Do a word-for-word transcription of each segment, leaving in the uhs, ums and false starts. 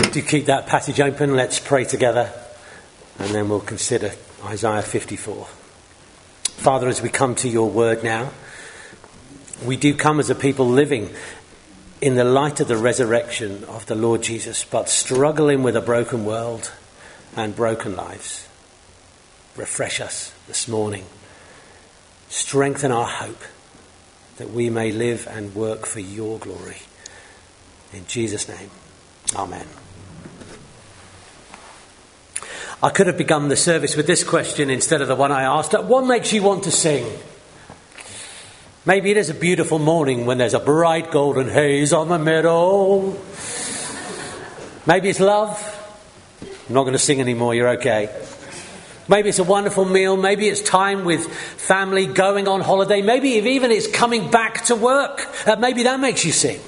Do keep that passage open. Let's pray together, and then we'll consider Isaiah fifty-four. Father, as we come to your word now, we do come as a people living in the light of the resurrection of the Lord Jesus, but struggling with a broken world and broken lives. Refresh us this morning. Strengthen our hope that we may live and work for your glory. In Jesus' name, amen. I could have begun the service with this question instead of the one I asked. What makes you want to sing? Maybe it is a beautiful morning when there's a bright golden haze on the meadow. Maybe it's love. I'm not going to sing anymore, you're okay. Maybe it's a wonderful meal. Maybe it's time with family, going on holiday. Maybe if even it's coming back to work. Uh, maybe that makes you sing.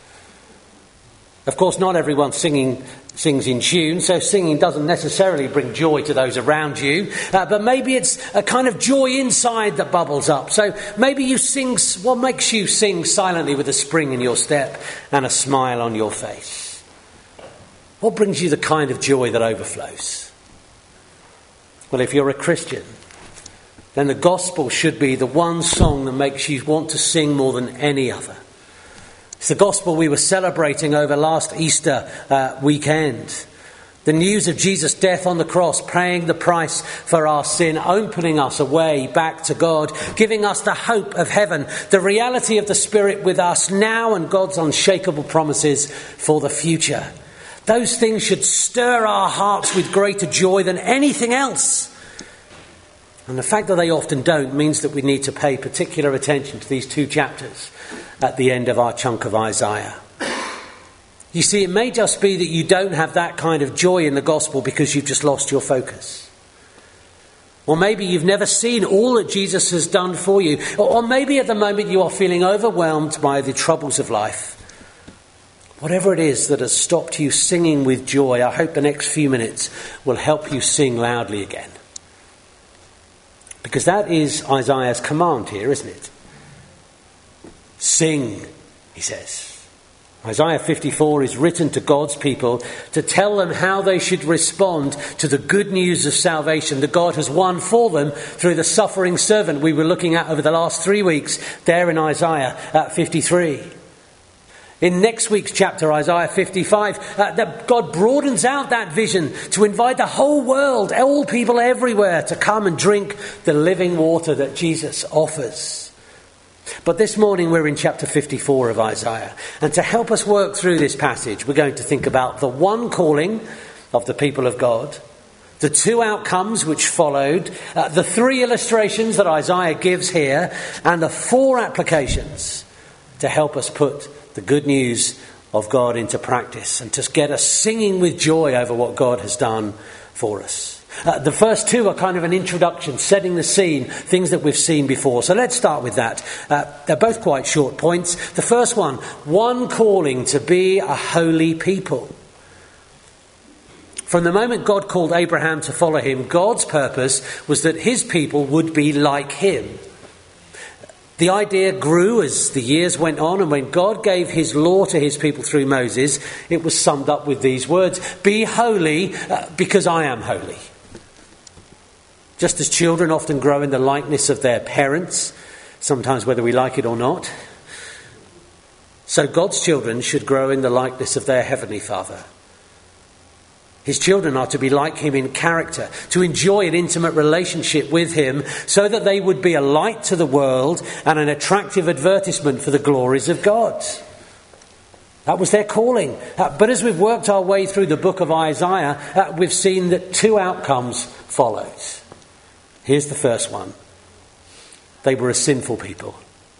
Of course, not everyone singing sings in tune, so singing doesn't necessarily bring joy to those around you. Uh, but maybe it's a kind of joy inside that bubbles up. So maybe you sing, what makes you sing silently with a spring in your step and a smile on your face? What brings you the kind of joy that overflows? Well, if you're a Christian, then the gospel should be the one song that makes you want to sing more than any other. It's the gospel we were celebrating over last Easter uh, weekend. The news of Jesus' death on the cross, paying the price for our sin, opening us a way back to God, giving us the hope of heaven, the reality of the Spirit with us now and God's unshakable promises for the future. Those things should stir our hearts with greater joy than anything else. And the fact that they often don't means that we need to pay particular attention to these two chapters at the end of our chunk of Isaiah. You see, it may just be that you don't have that kind of joy in the gospel because you've just lost your focus. Or maybe you've never seen all that Jesus has done for you. Or maybe at the moment you are feeling overwhelmed by the troubles of life. Whatever it is that has stopped you singing with joy, I hope the next few minutes will help you sing loudly again. Because that is Isaiah's command here, isn't it? Sing, he says. Isaiah fifty-four is written to God's people to tell them how they should respond to the good news of salvation that God has won for them through the suffering servant we were looking at over the last three weeks there in Isaiah fifty-three. In next week's chapter, Isaiah fifty-five, uh, that God broadens out that vision to invite the whole world, all people everywhere, to come and drink the living water that Jesus offers. But this morning we're in chapter fifty-four of Isaiah. And to help us work through this passage, we're going to think about the one calling of the people of God, the two outcomes which followed, uh, the three illustrations that Isaiah gives here, and the four applications to help us put the good news of God into practice and to get us singing with joy over what God has done for us. Uh, the first two are kind of an introduction, setting the scene, things that we've seen before. So let's start with that. Uh, they're both quite short points. The first one, one calling to be a holy people. From the moment God called Abraham to follow him, God's purpose was that his people would be like him. The idea grew as the years went on, and when God gave his law to his people through Moses, it was summed up with these words: be holy uh, because I am holy. Just as children often grow in the likeness of their parents, sometimes whether we like it or not, so God's children should grow in the likeness of their Heavenly Father. His children are to be like him in character, to enjoy an intimate relationship with him so that they would be a light to the world and an attractive advertisement for the glories of God. That was their calling. Uh, but as we've worked our way through the book of Isaiah, uh, we've seen that two outcomes followed. Here's the first one. They were a sinful people.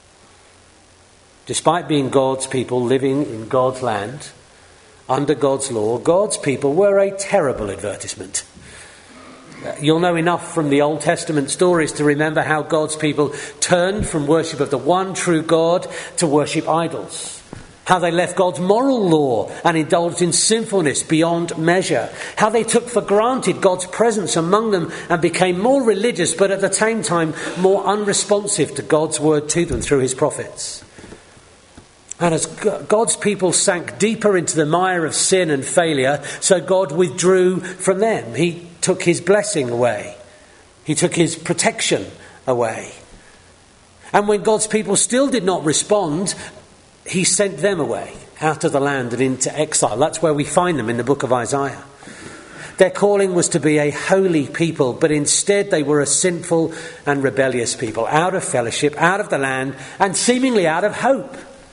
Despite being God's people living in God's land, under God's law, God's people were a terrible advertisement. You'll know enough from the Old Testament stories to remember how God's people turned from worship of the one true God to worship idols. How they left God's moral law and indulged in sinfulness beyond measure. How they took for granted God's presence among them and became more religious, but at the same time more unresponsive to God's word to them through his prophets. And as God's people sank deeper into the mire of sin and failure, so God withdrew from them. He took his blessing away. He took his protection away. And when God's people still did not respond, he sent them away out of the land and into exile. That's where we find them in the book of Isaiah. Their calling was to be a holy people, but instead they were a sinful and rebellious people, out of fellowship, out of the land, and seemingly out of hope.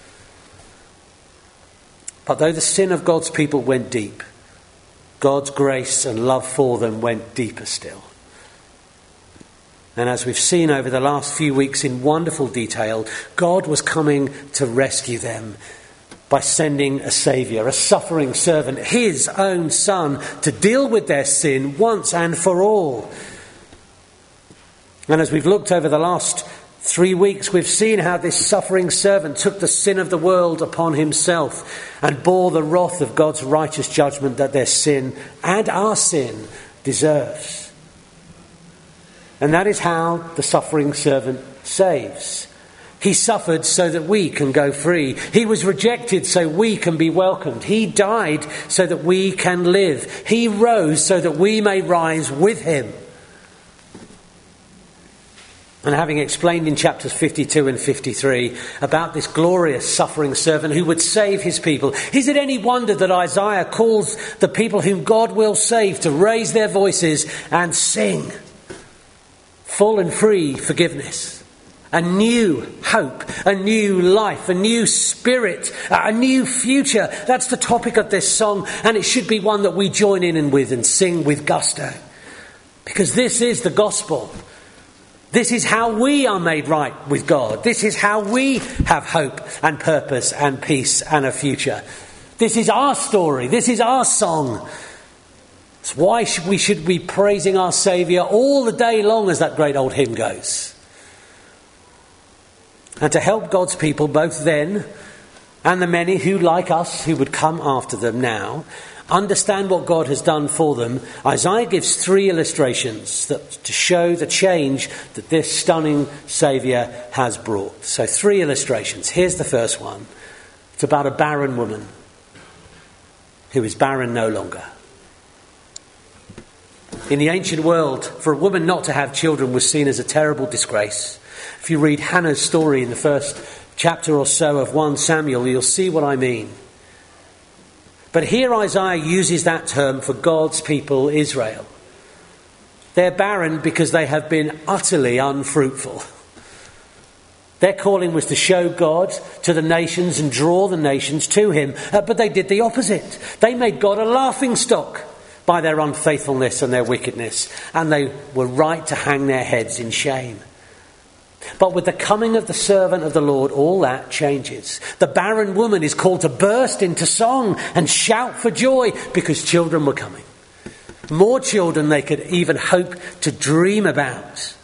But though the sin of God's people went deep, God's grace and love for them went deeper still. And as we've seen over the last few weeks in wonderful detail, God was coming to rescue them by sending a saviour, a suffering servant, his own son, to deal with their sin once and for all. And as we've looked over the last three weeks, we've seen how this suffering servant took the sin of the world upon himself and bore the wrath of God's righteous judgment that their sin and our sin deserves. And that is how the suffering servant saves. He suffered so that we can go free. He was rejected so we can be welcomed. He died so that we can live. He rose so that we may rise with him. And having explained in chapters fifty-two and fifty-three about this glorious suffering servant who would save his people, is it any wonder that Isaiah calls the people whom God will save to raise their voices and sing full and free forgiveness, a new hope, a new life, a new spirit, a new future? That's the topic of this song, and it should be one that we join in and with and sing with gusto, because this is the gospel. This is how we are made right with God. This is how we have hope and purpose and peace and a future. This is our story. This is our song. It's why should we should be praising our Saviour all the day long, as that great old hymn goes. And to help God's people, both then and the many who, like us, who would come after them now, understand what God has done for them, Isaiah gives three illustrations that, to show the change that this stunning Saviour has brought. So three illustrations. Here's the first one. It's about a barren woman who is barren no longer. In the ancient world, for a woman not to have children was seen as a terrible disgrace. If you read Hannah's story in the first chapter or so of First Samuel, you'll see what I mean. But here Isaiah uses that term for God's people, Israel. They're barren because they have been utterly unfruitful. Their calling was to show God to the nations and draw the nations to him. Uh, but they did the opposite. They made God a laughingstock by their unfaithfulness and their wickedness. And they were right to hang their heads in shame. But with the coming of the servant of the Lord, all that changes. The barren woman is called to burst into song and shout for joy because children were coming. More children they could even hope to dream about.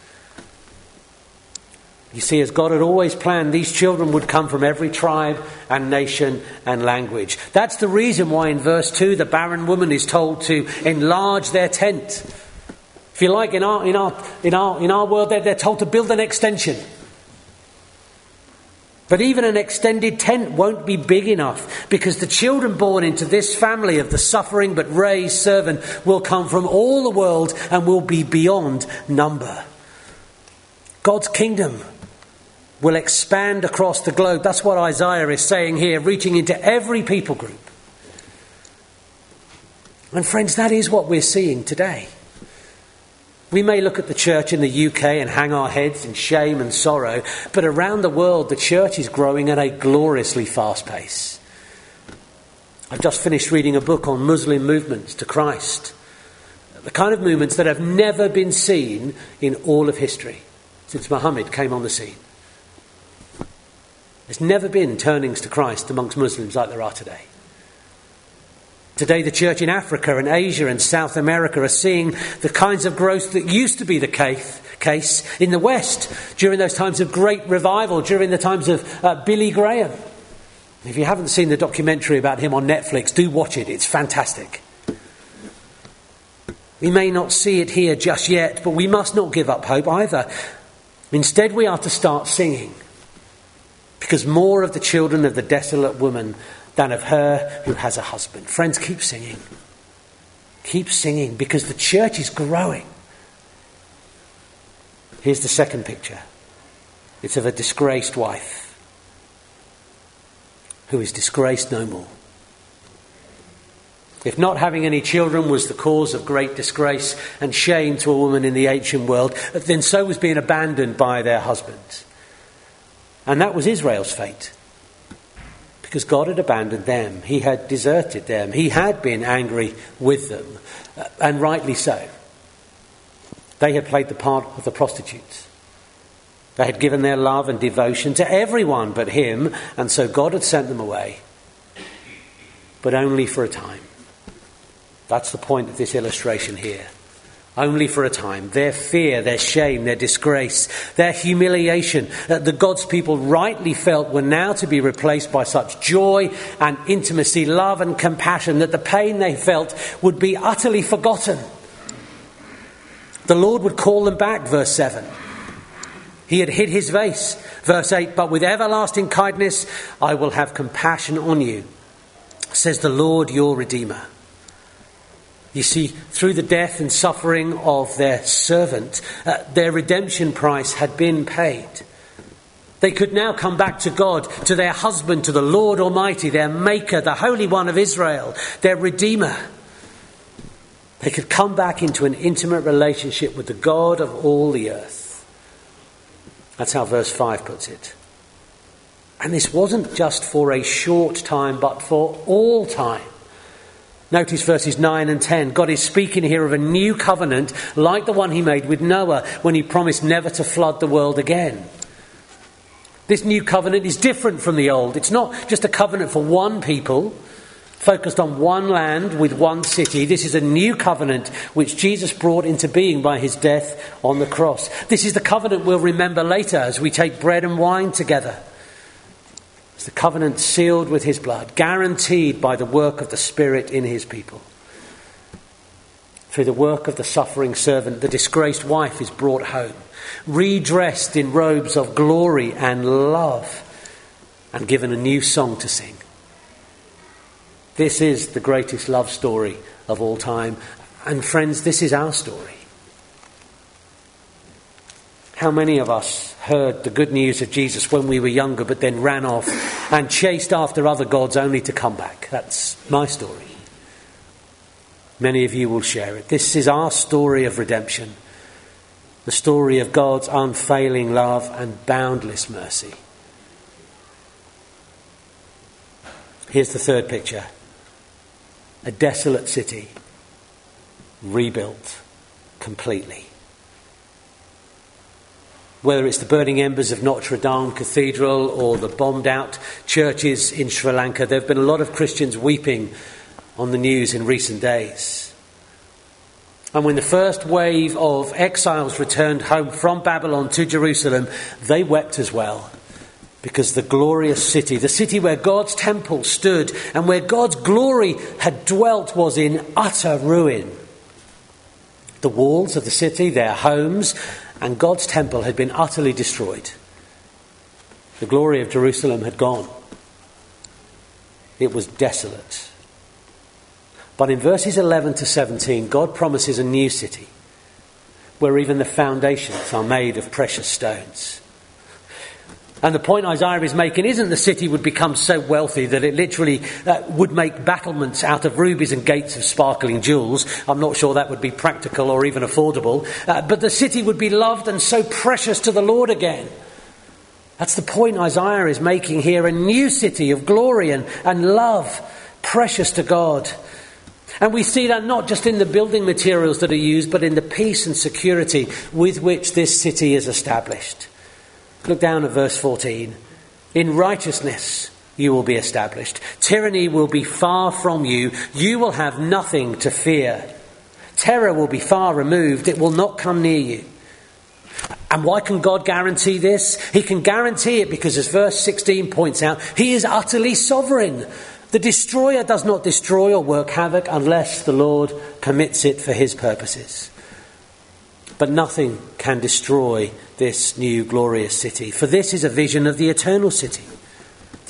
You see, as God had always planned, these children would come from every tribe and nation and language. That's the reason why in verse two the barren woman is told to enlarge their tent. If you like, in our in our in our in our world, they're, they're told to build an extension. But even an extended tent won't be big enough, because the children born into this family of the suffering but raised servant will come from all the world and will be beyond number. God's kingdom will expand across the globe. That's what Isaiah is saying here, reaching into every people group. And friends, that is what we're seeing today. We may look at the church in the U K and hang our heads in shame and sorrow, but around the world the church is growing at a gloriously fast pace. I've just finished reading a book on Muslim movements to Christ. The kind of movements that have never been seen in all of history since Muhammad came on the scene. There's never been turnings to Christ amongst Muslims like there are today. Today, the church in Africa and Asia and South America are seeing the kinds of growth that used to be the case, case in the West during those times of great revival, during the times of uh, Billy Graham. If you haven't seen the documentary about him on Netflix, do watch it. It's fantastic. We may not see it here just yet, but we must not give up hope either. Instead, we are to start singing. because more of the children of the desolate woman than of her who has a husband. Friends, keep singing. Keep singing, because the church is growing. Here's the second picture. It's of a disgraced wife who is disgraced no more. If not having any children was the cause of great disgrace and shame to a woman in the ancient world, then so was being abandoned by their husbands. And that was Israel's fate. Because God had abandoned them. He had deserted them. He had been angry with them. And rightly so. They had played the part of the prostitutes. They had given their love and devotion to everyone but him. And so God had sent them away. But only for a time. That's the point of this illustration here. Only for a time. Their fear, their shame, their disgrace, their humiliation that the God's people rightly felt were now to be replaced by such joy and intimacy, love and compassion, that the pain they felt would be utterly forgotten. The Lord would call them back, verse seven. He had hid his face, verse eight, but with everlasting kindness I will have compassion on you, says the Lord your Redeemer. You see, through the death and suffering of their servant, uh, their redemption price had been paid. They could now come back to God, to their husband, to the Lord Almighty, their Maker, the Holy One of Israel, their Redeemer. They could come back into an intimate relationship with the God of all the earth. That's how verse five puts it. And this wasn't just for a short time, but for all time. Notice verses nine and ten. God is speaking here of a new covenant like the one he made with Noah when he promised never to flood the world again. This new covenant is different from the old. It's not just a covenant for one people, focused on one land with one city. This is a new covenant which Jesus brought into being by his death on the cross. This is the covenant we'll remember later as we take bread and wine together. It's the covenant sealed with his blood, guaranteed by the work of the Spirit in his people. Through the work of the suffering servant, the disgraced wife is brought home, redressed in robes of glory and love, and given a new song to sing. This is the greatest love story of all time. And friends, this is our story. How many of us heard the good news of Jesus when we were younger, but then ran off and chased after other gods only to come back? That's my story. Many of you will share it. This is our story of redemption. The story of God's unfailing love and boundless mercy. Here's the third picture. A desolate city, rebuilt completely. Whether it's the burning embers of Notre Dame Cathedral or the bombed out churches in Sri Lanka, there have been a lot of Christians weeping on the news in recent days. And when the first wave of exiles returned home from Babylon to Jerusalem, they wept as well. Because the glorious city, the city where God's temple stood and where God's glory had dwelt, was in utter ruin. The walls of the city, their homes, and God's temple had been utterly destroyed. The glory of Jerusalem had gone. It was desolate. But in verses eleven to seventeen, God promises a new city where even the foundations are made of precious stones. And the point Isaiah is making isn't the city would become so wealthy that it literally uh, would make battlements out of rubies and gates of sparkling jewels. I'm not sure that would be practical or even affordable. Uh, but the city would be loved and so precious to the Lord again. That's the point Isaiah is making here. A new city of glory and, and love, precious to God. And we see that not just in the building materials that are used, but in the peace and security with which this city is established. Look down at verse fourteen. In righteousness you will be established. Tyranny will be far from you. You will have nothing to fear. Terror will be far removed. It will not come near you. And why can God guarantee this? He can guarantee it because, as verse sixteen points out, he is utterly sovereign. The destroyer does not destroy or work havoc unless the Lord permits it for his purposes. But nothing can destroy this new glorious city, for this is a vision of the eternal city.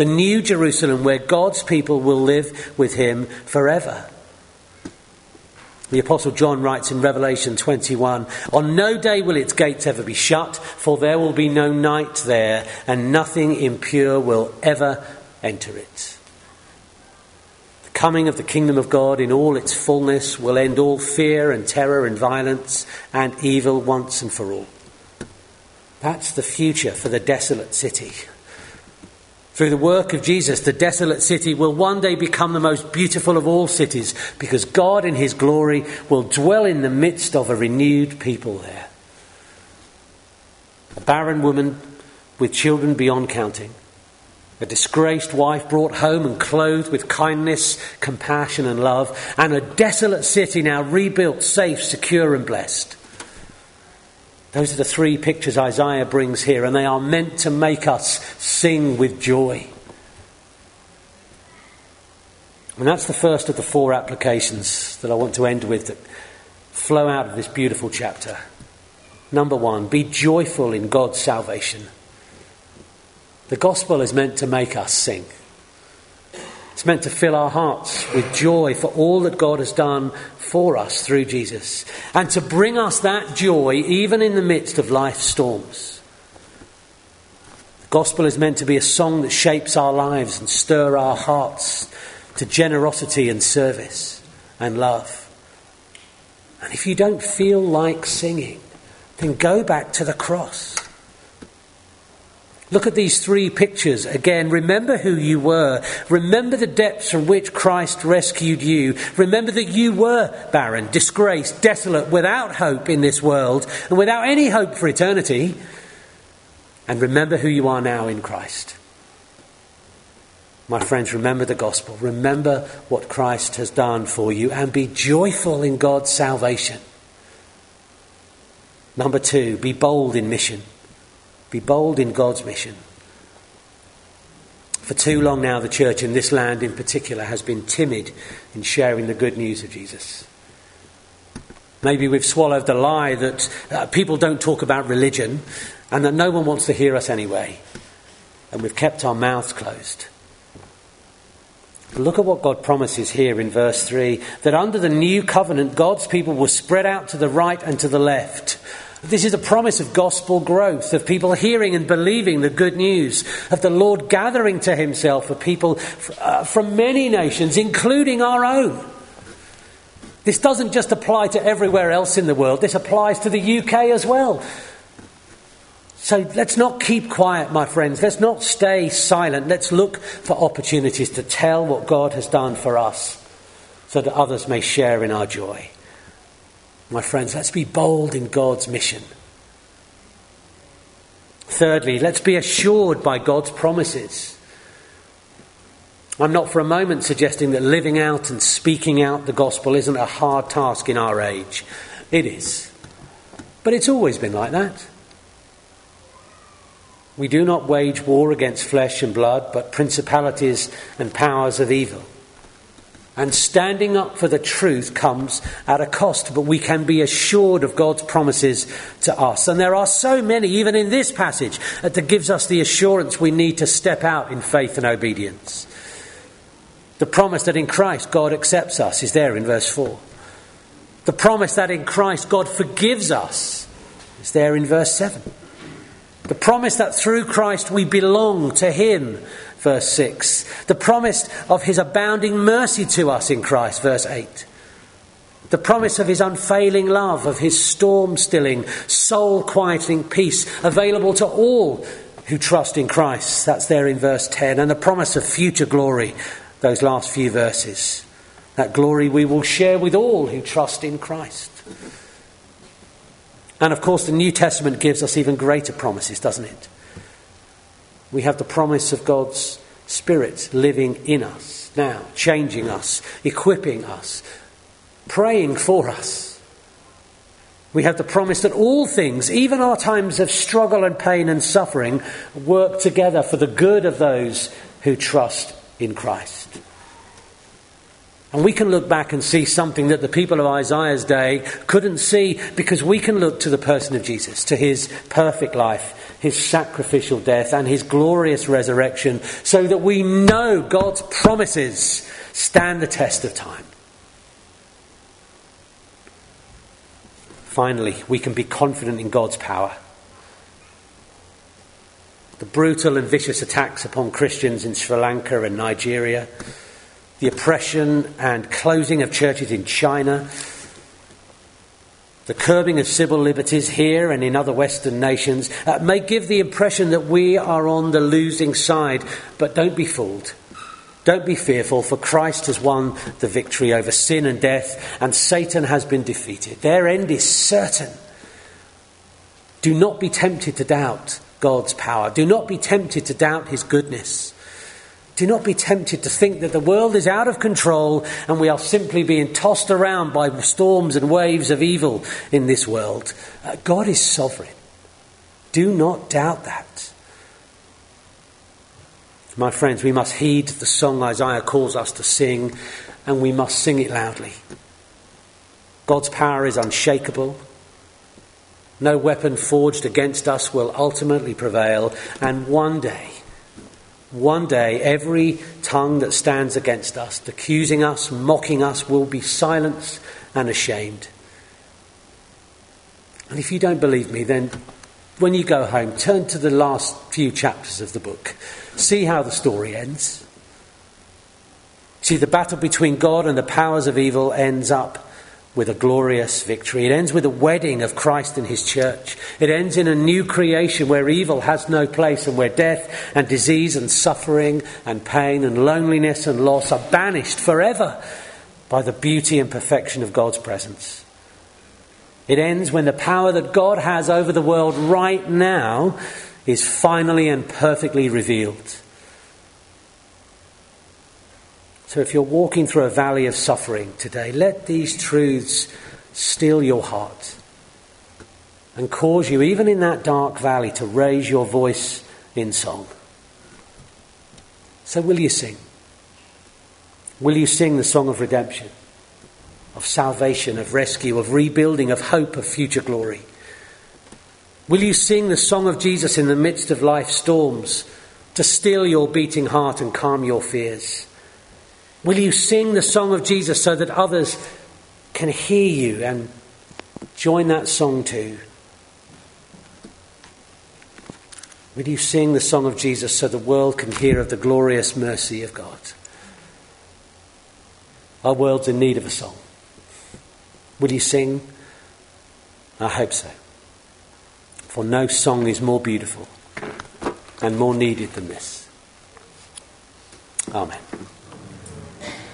the new Jerusalem where God's people will live with him forever. The Apostle John writes in Revelation twenty-one, "On no day will its gates ever be shut, for there will be no night there, and nothing impure will ever enter it." The coming of the kingdom of God in all its fullness will end all fear and terror and violence and evil once and for all. That's the future for the desolate city. Through the work of Jesus, the desolate city will one day become the most beautiful of all cities, because God in his glory will dwell in the midst of a renewed people there. A barren woman with children beyond counting. A disgraced wife brought home and clothed with kindness, compassion and love. And a desolate city now rebuilt, safe, secure and blessed. Those are the three pictures Isaiah brings here, and they are meant to make us sing with joy. And that's the first of the four applications that I want to end with that flow out of this beautiful chapter. Number one, be joyful in God's salvation. The gospel is meant to make us sing. It's meant to fill our hearts with joy for all that God has done for us through Jesus, and to bring us that joy even in the midst of life's storms. The gospel is meant to be a song that shapes our lives and stir our hearts to generosity and service and love. And if you don't feel like singing, then go back to the cross. Look at these three pictures again. Remember who you were. Remember the depths from which Christ rescued you. Remember that you were barren, disgraced, desolate, without hope in this world, and without any hope for eternity. And remember who you are now in Christ. My friends, remember the gospel. Remember what Christ has done for you, and be joyful in God's salvation. Number two, be bold in mission. Be bold in God's mission. For too long now, the church in this land in particular has been timid in sharing the good news of Jesus. Maybe we've swallowed the lie that uh, people don't talk about religion and that no one wants to hear us anyway. And we've kept our mouths closed. But look at what God promises here in verse three, that under the new covenant, God's people will spread out to the right and to the left. This is a promise of gospel growth, of people hearing and believing the good news, of the Lord gathering to himself a people uh, from many nations, including our own. This doesn't just apply to everywhere else in the world. This applies to the U K as well. So let's not keep quiet, my friends. Let's not stay silent. Let's look for opportunities to tell what God has done for us so that others may share in our joy. My friends, let's be bold in God's mission. Thirdly, let's be assured by God's promises. I'm not for a moment suggesting that living out and speaking out the gospel isn't a hard task in our age. It is. But it's always been like that. We do not wage war against flesh and blood, but principalities and powers of evil. And standing up for the truth comes at a cost, but we can be assured of God's promises to us. And there are so many, even in this passage, that gives us the assurance we need to step out in faith and obedience. The promise that in Christ God accepts us is there in verse four. The promise that in Christ God forgives us is there in verse seven. The promise that through Christ we belong to him, verse six. The promise of his abounding mercy to us in Christ, verse eight. The promise of his unfailing love, of his storm-stilling, soul-quieting peace, available to all who trust in Christ. That's there in verse ten. And the promise of future glory, those last few verses. That glory we will share with all who trust in Christ. And of course, the New Testament gives us even greater promises, doesn't it? We have the promise of God's Spirit living in us now, changing us, equipping us, praying for us. We have the promise that all things, even our times of struggle and pain and suffering, work together for the good of those who trust in Christ. And we can look back and see something that the people of Isaiah's day couldn't see, because we can look to the person of Jesus, to his perfect life, his sacrificial death and his glorious resurrection, so that we know God's promises stand the test of time. Finally, we can be confident in God's power. The brutal and vicious attacks upon Christians in Sri Lanka and Nigeria, the oppression and closing of churches in China, the curbing of civil liberties here and in other Western nations uh, may give the impression that we are on the losing side. But don't be fooled. Don't be fearful, for Christ has won the victory over sin and death, and Satan has been defeated. Their end is certain. Do not be tempted to doubt God's power. Do not be tempted to doubt his goodness. Do not be tempted to think that the world is out of control and we are simply being tossed around by storms and waves of evil in this world. Uh, God is sovereign. Do not doubt that. My friends, we must heed the song Isaiah calls us to sing, and we must sing it loudly. God's power is unshakable. No weapon forged against us will ultimately prevail, and one day, One day, every tongue that stands against us, accusing us, mocking us, will be silenced and ashamed. And if you don't believe me, then when you go home, turn to the last few chapters of the book. See how the story ends. See, the battle between God and the powers of evil ends up with a glorious victory. It ends with a wedding of Christ and his church. It ends in a new creation where evil has no place, and where death and disease and suffering and pain and loneliness and loss are banished forever by the beauty and perfection of God's presence. It ends when the power that God has over the world right now is finally and perfectly revealed. So if you're walking through a valley of suffering today, let these truths still your heart and cause you, even in that dark valley, to raise your voice in song. So will you sing? Will you sing the song of redemption, of salvation, of rescue, of rebuilding, of hope, of future glory? Will you sing the song of Jesus in the midst of life's storms, to still your beating heart and calm your fears? Will you sing the song of Jesus so that others can hear you and join that song too? Will you sing the song of Jesus so the world can hear of the glorious mercy of God? Our world's in need of a song. Will you sing? I hope so. For no song is more beautiful and more needed than this. Amen.